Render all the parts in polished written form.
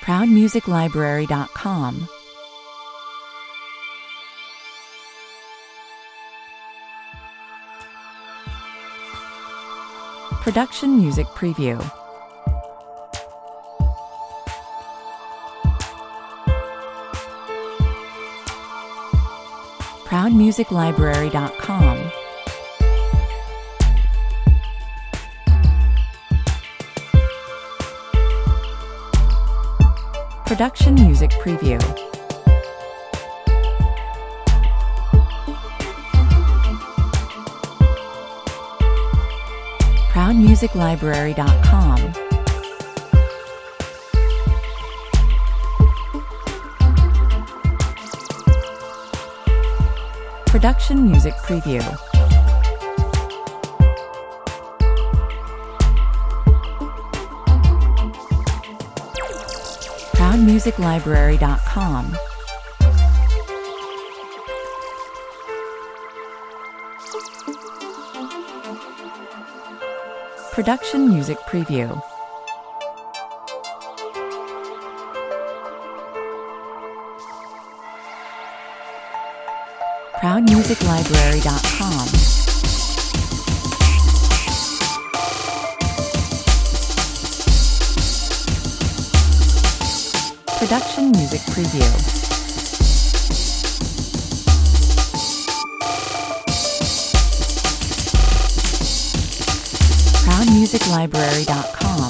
ProudMusicLibrary.com. Production Music Preview. ProudMusicLibrary.com. Production Music Preview. ProudMusicLibrary.com. Production Music Preview. ProudMusicLibrary.com. Production Music Preview. ProudMusicLibrary.com. Production Music Preview. ProudMusicLibrary.com.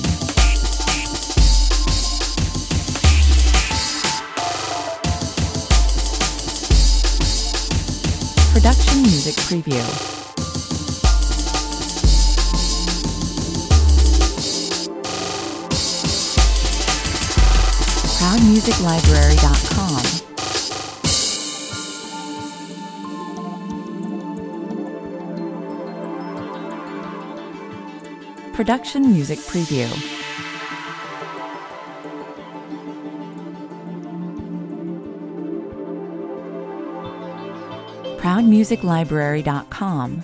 Production Music Preview. ProudMusicLibrary.com. Production Music Preview. ProudMusicLibrary.com.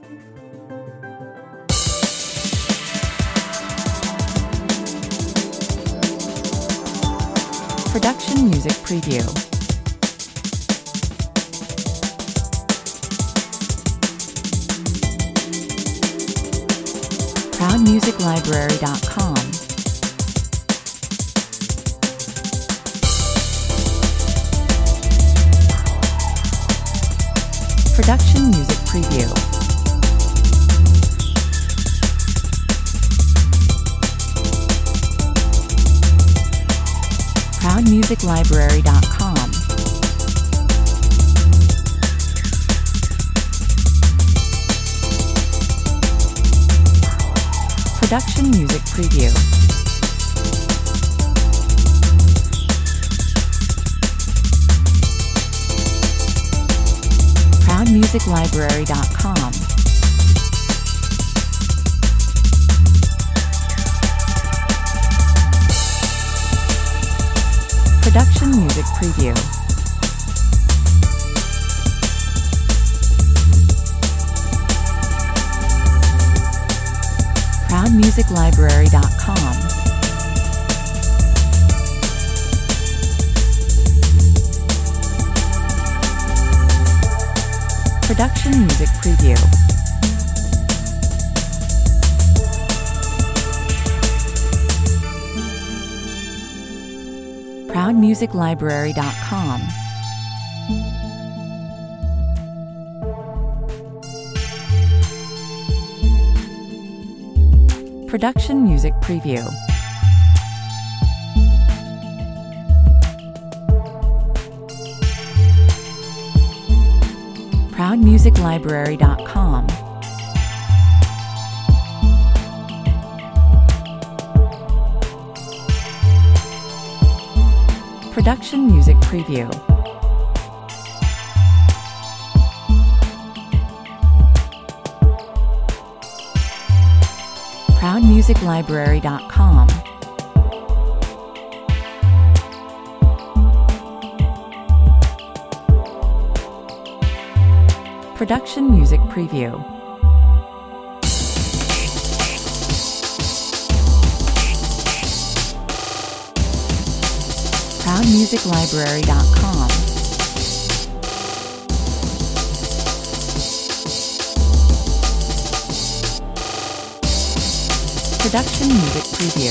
Production Music Preview. ProudMusicLibrary.com. Production Music Preview. ProudMusicLibrary.com. Production Music Preview. ProudMusicLibrary.com. Production Music Preview. ProudMusicLibrary.com. Production Music Preview. ProudMusicLibrary.com. Production Music Preview. ProudMusicLibrary.com. Production Music Preview. ProudMusicLibrary.com. Production Music Preview. ProudMusicLibrary.com. Production Music Preview.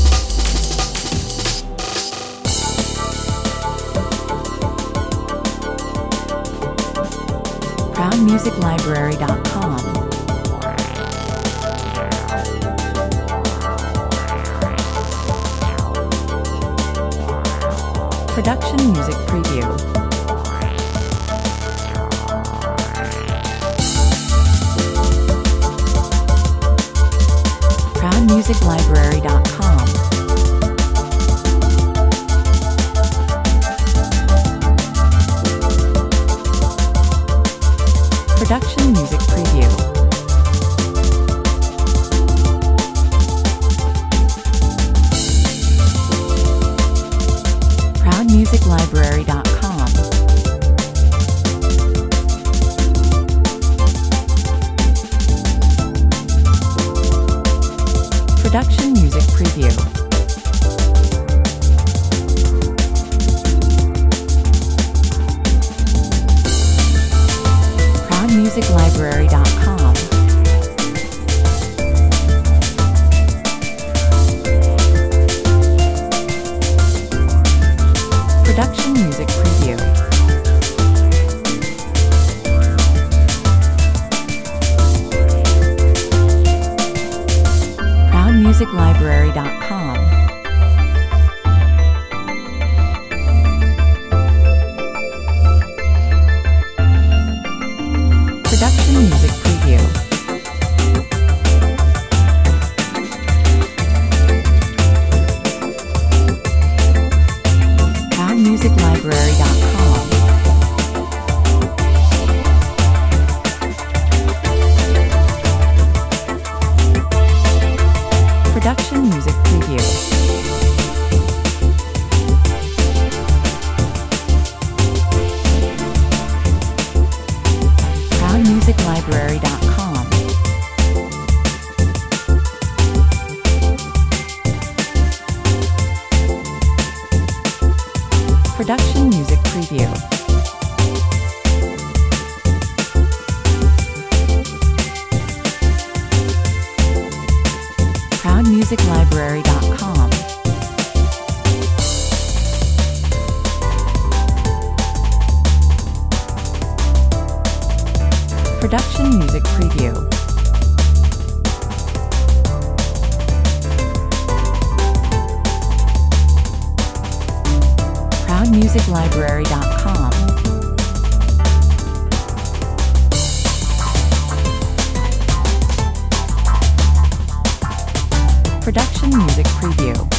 ProudMusicLibrary.com. Production Music Preview. ProudMusicLibrary.com. Production Music Preview. ProudMusicLibrary.com. Production Music Preview. ProudMusicLibrary.com. Production Music Preview. ProudMusicLibrary.com. Production Music Preview. ProudMusicLibrary.com. Production Music Preview. ProudMusicLibrary.com. Production Music Preview. ProudMusicLibrary.com. Production Music Preview. ProudMusicLibrary.com. Production Music Preview.